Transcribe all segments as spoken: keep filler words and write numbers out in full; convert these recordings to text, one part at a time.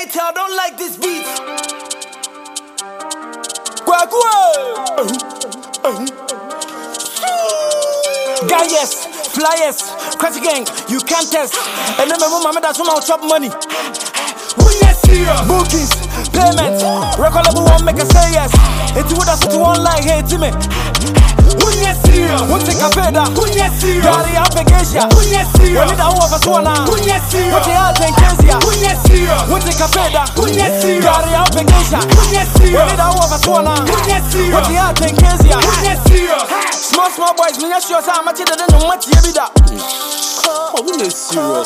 ay, tell, don't like this beat. Guys, flyers, crazy gang, you can't test. And then my mama that's when I'll chop money. Bookings, payments, record level one make a say yes. It's what I said to online, hey, to me. What's a cafeda? Gary Application. When it all of us one now. What's the art in Kezia? What's a cafeda? Gary Application. When it all of us one now. What's the art in Kezia? Small, small boys, me not sure how much it than much you be that. Oh, we not serious.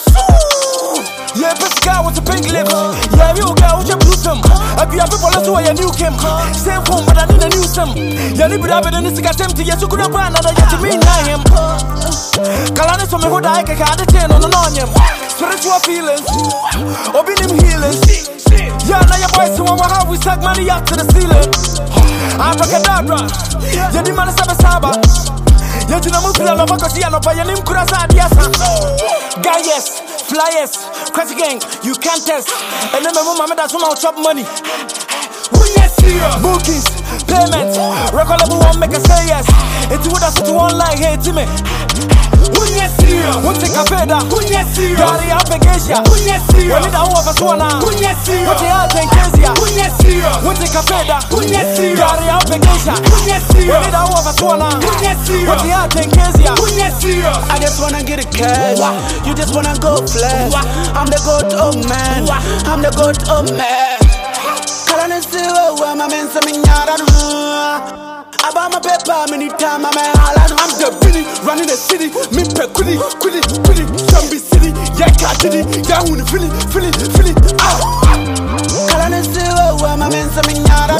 Yeah, this guy with a pink lips. Yeah, you guy with your blue sim. If you have people, that's why you knew him. Same phone, but I need a new sim. Yeah, you be having this guy empty. Yes, you could have banned another yet to me, I am. Kalani from me who die, I can't attend on him. Spiritual feelings, or be him healing. Yeah, now your boys, so I'm how we suck money up to the ceiling. Abracadabra, yeah, the man is a saba. Yeah, you know, I'm going to see your name, Kurasa, yes. Guys, flyers, crazy gang, you can't test. And then my mama that's when I'll chop money. Bookings, payments, record level one make a say yes. It's what I said to online, hey, to me. What's a cafeda? Gary Application. When it all of us one now. What's the art in Kezia? What's a cafeda? Gary Application. When it all of us one now. What's the art in Kezia? I just wanna get a cash. You just wanna go flash. I'm the goat, oh man. I'm the goat, oh man. Kalani still where my men say me nyara. About my paper, many time I'm a halal. I'm the Billy, running the city. Me pe kuli, kuli, kuli. Zombie city, yeah, catching it. Yeah, who feel it, feel it, feel it. Ah, Kalani still where my men say me nyara.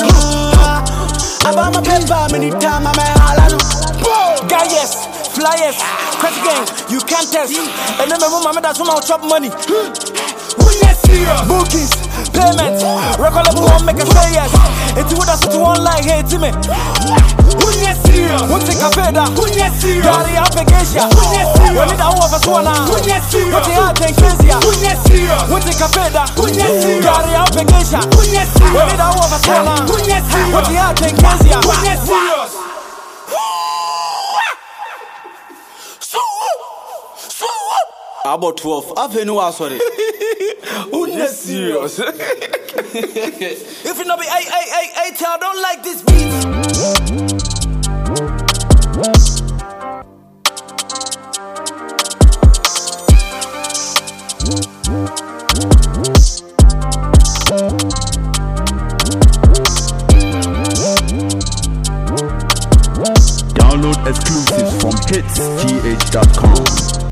About my paper, many time I'm a halal. Guys, flyers, crazy gang, you can't test. And then my mama that's when I'll chop money. Bookings, payments, record level one make a say yes. It's what I said to online, hey, to me. What's a cafeda? Gary Application. When it all of us one now. What's the art in Kezia? What's a cafeda? Gary Application. When it all of us one now. What's the art in Kezia? About twelve, I've been no sorry. Who's not serious? If you not be ay ay ay ay, tell, don't like this beat. Download exclusives from hits t h dot com.